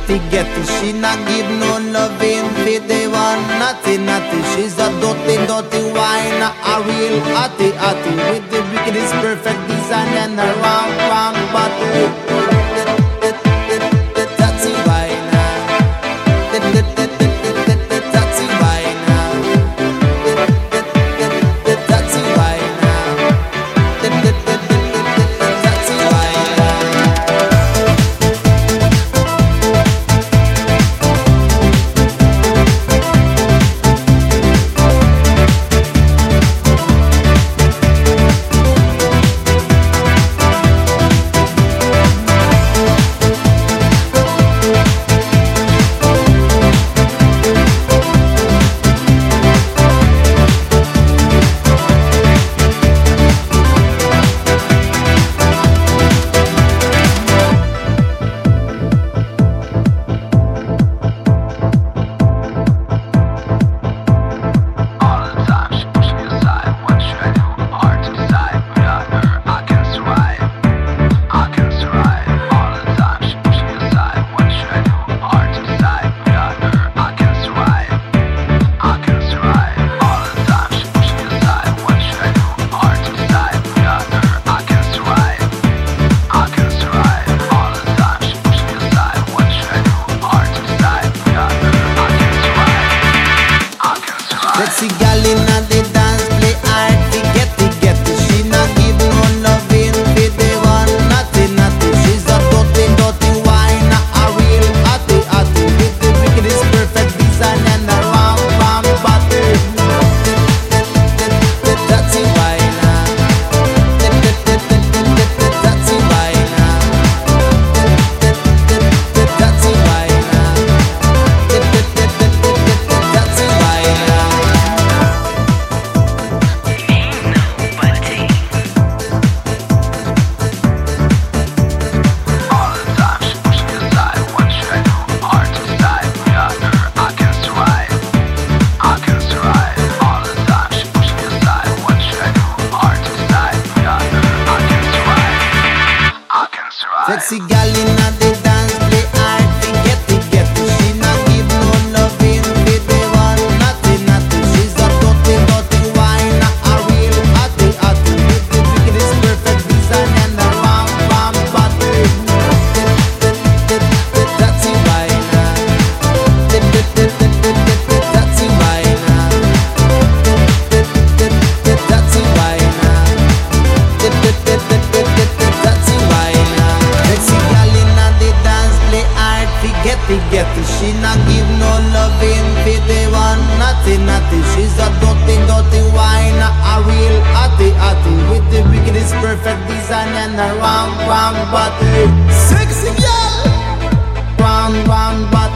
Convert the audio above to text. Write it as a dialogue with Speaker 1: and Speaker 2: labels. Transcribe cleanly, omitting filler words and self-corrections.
Speaker 1: getty. She not give no loving for the one naughty, naughty. She's a dirty, dirty wine, a real hottie, hottie. With the wickedest perfect design and a round, round bottle. Dirty wine, dirty wine, dirty wine, dirty wine. Sexy gal inna the dance play hard to get it. She not give no loving for the one naughty, naughty. She's a dirty, dirty wine, a real hottie, hottie. With the wickedest perfect design and a round, round body. Dirty wine, dirty wine, dirty wine, dirty wine. Sexy gal inna the dance play hard to get it. She not give no loving for the one naughty, naughty. She's a dirty, dirty wine, a real hottie, hottie. With the wickedest perfect design and a round, round body. Dirty wine, dirty wine, dirty wine, dirty wine. Sexy gal inna the dance play hard to get it. She not give no loving for the one naughty, naughty. She's a dirty, dirty wine, a real hottie, hottie. With the wickedest perfect design and a round, round body. Sexy gal, round, round body.